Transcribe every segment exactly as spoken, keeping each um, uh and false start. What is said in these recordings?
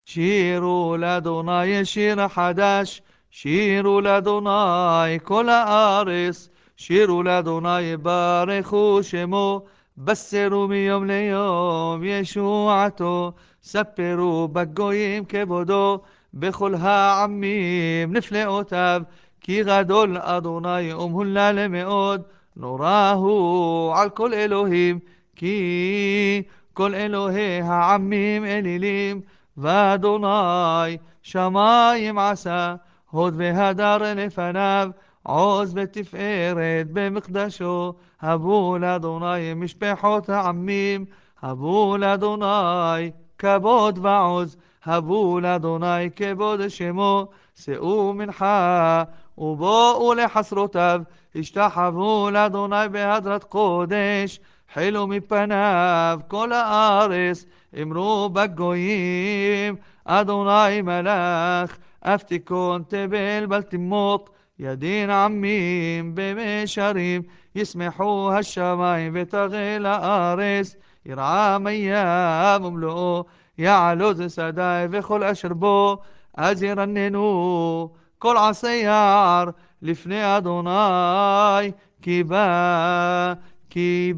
שירו לאדוני שיר חדש, שירו לאדוני כל הארץ, שירו לאדוני ברכו שמו, בשרו מיום ליום ישועתו, ספרו בגויים כבודו, בכל העמים נפלאותיו, כי גדול אדוני ומהולל מאוד, נורא הוא על כל אלוהים, כי כל אלוהי העמים אלילים, ואדוני שמיים עשה, הוד והדר לפניו, עוז ותפארת במקדשו. הבו לאדוני משפחות העמים, הבו לאדוני כבוד ועוז, הבו לאדוני כבוד שמו, שאו מנחה ובואו לחסרותיו, השתחוו לאדוני בהדרת קודש, חילו מפניו כל הארץ, אמרו בגויים, אדוני מלך, אף תיכון תבל בל תמות, ידין עמים במישרים, ישמחו השמיים ותגל הארץ, ירעם מים ומלואו, יעלוז שדי וכל אשר בו, אז ירננו כל עשי יער לפני אדוני, כי בא כי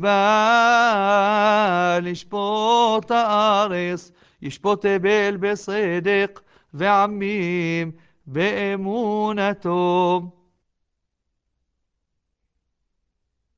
בא לשפוט הארץ, ישפוט בל בצדק ועמים באמונתו.